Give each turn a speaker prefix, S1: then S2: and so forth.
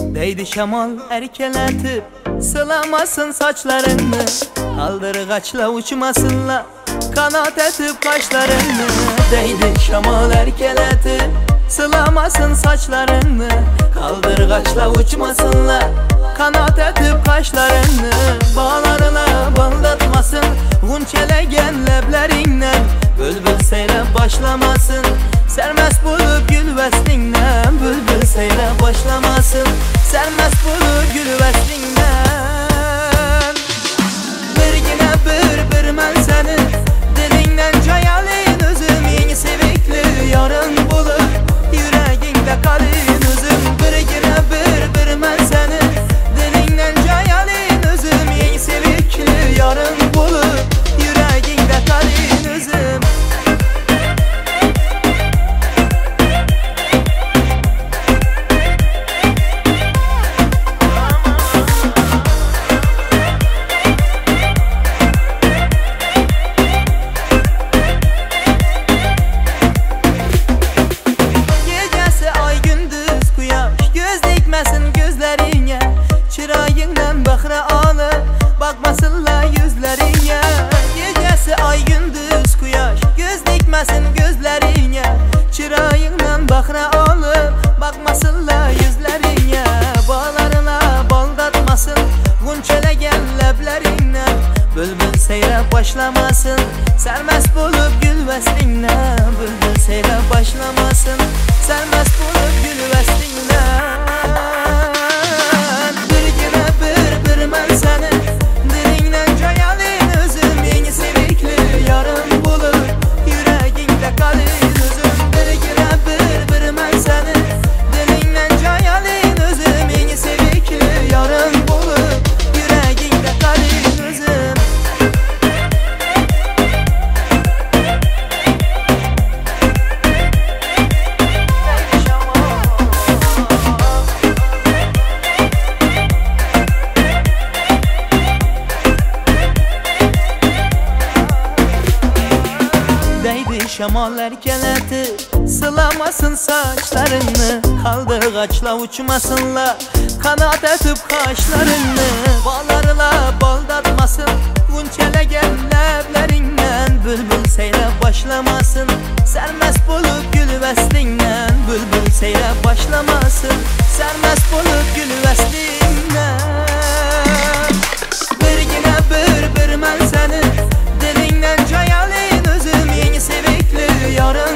S1: Değdi şamal erkeletip sılamasın saçlarını, kaldırgaçla uçmasınla kanat etip kaşlarını. Değdi şamal erkeletip sılamasın saçlarını, kaldırgaçla uçmasınla kanat etip kaşlarını. Bağlarına baldatmasın gunçelegen leblerinden, bülbül seyrep başlamasın sermest bulup gül veslinden. Bülbül seyrep başlamasın sermest bulup gül veslinden. Bir yine bir mən səni dilinden cayalın özüm, yeni sevikli yarın bulur yüreğinde kalın özüm. Bir yine bir mən səni dilinden cayalın özüm, yeni sevikli yarın bulur yüreğinde kalın özüm. Çırağından baxra alıp bakmasınlar yüzlerine. Gecesi ay gündüz kuyaş göz dikmesin gözlerine. Çırağından baxra alıp bakmasınlar yüzlerine. Bağlarına baldatmasın gunçelegen leblerinden, bülbül seyrep başlamasın sermest bulup gül veslinden. Bülbül seyrep başlamasın sermest bulup gül veslinden. Mən səni dilindən cayalın özüm, yeni sevikli yarın bulur yüreğinde kalın özüm. Bir girə bir mən səni dilindən cayalın özüm, yeni sevikli yarın bulur yüreğinde kalın özüm. Şamal erkeleti sılamasın saçlarını, kaldırgaçla uçmasınla kanat etip kaşlarını. Bağlarla baldatmasın gunçelegen leblerinden, bülbül seyrep başlamasın sermest bulup gül veslinden. Bülbül seyrep başlamasın sermest bulup gül veslinden. Bir yine bir mən səni dilinden cayalın özüm, yeni sevikli yarın